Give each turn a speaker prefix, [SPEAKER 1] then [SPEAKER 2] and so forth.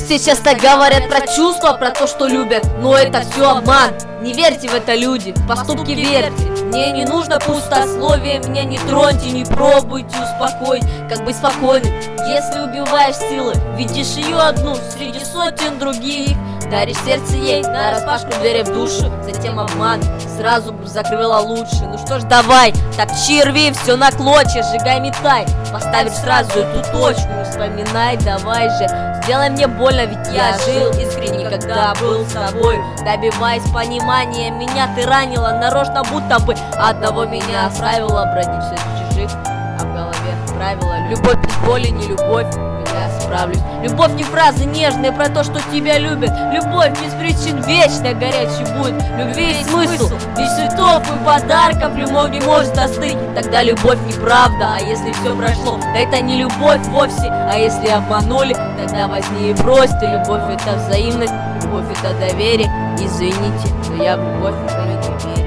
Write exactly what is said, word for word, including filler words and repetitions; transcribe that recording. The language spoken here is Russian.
[SPEAKER 1] Все часто говорят про чувства, про то, что любят, но это все обман. Не верьте в это, люди, в поступки верьте. Мне не нужно пустословие, меня не троньте, не пробуйте успокоить. Как быть спокойным, если убиваешь силы, видишь ее одну среди сотен других. Даришь сердце ей, нараспашку двери в душу, затем обман сразу закрыла лучше. Ну что ж, давай, топчи, рви все на клочья, сжигай, метай. Поставишь сразу эту точку, не вспоминай, давай же. Сделай мне больно, ведь я жил искренне, когда был с тобой. Добиваясь понимания, меня ты ранила нарочно, будто бы одного меня оставила. Бродить все чужих, а в голове правила. Любовь без боли, не любовь, я справлюсь. Любовь не фразы нежные про то, что тебя любят. Любовь без причин вечно горячей будет. Любви есть смысл, без цветов и подарков любовь не может остыть. Тогда любовь неправда, а если все прошло, это не любовь вовсе. А если обманули, тогда возьми и брось. Ты любовь это взаимность, любовь это доверие. Извините, но я в любовь никогда не верю.